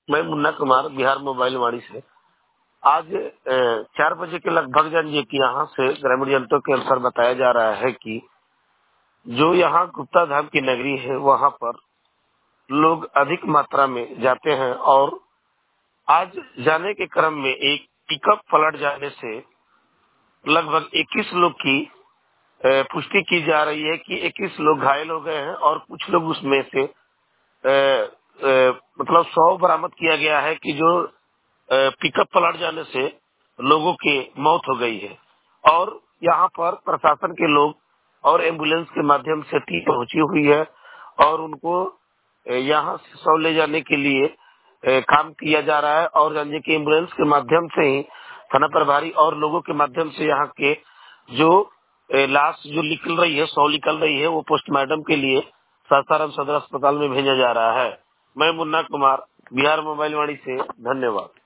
मैं मुन्ना कुमार बिहार मोबाइल वाणी से। आज 4 बजे के लगभग जानिए कि यहाँ से ग्रामीण जनता के अनुसार बताया जा रहा है कि जो यहाँ गुप्ता धाम की नगरी है वहाँ पर लोग अधिक मात्रा में जाते हैं और आज जाने के क्रम में एक पिकअप पलट जाने से लगभग 21 लोग की पुष्टि की जा रही है कि 21 लोग घायल हो गए हैं और कुछ लोग उसमें से मतलब 100 बरामद किया गया है कि जो पिकअप पलट जाने से लोगों की मौत हो गई है। और यहाँ पर प्रशासन के लोग और एम्बुलेंस के माध्यम से टीम पहुंची हुई है और उनको यहाँ से 100 ले जाने के लिए काम किया जा रहा है। और जानिए कि एम्बुलेंस के माध्यम से ही थाना प्रभारी और लोगों के माध्यम से यहाँ के जो लाश जो निकल रही है 100 निकल रही है वो पोस्टमार्टम के लिए सासाराम सदर अस्पताल में भेजा जा रहा है। मैं मुन्ना कुमार बिहार मोबाइल वाणी से, धन्यवाद।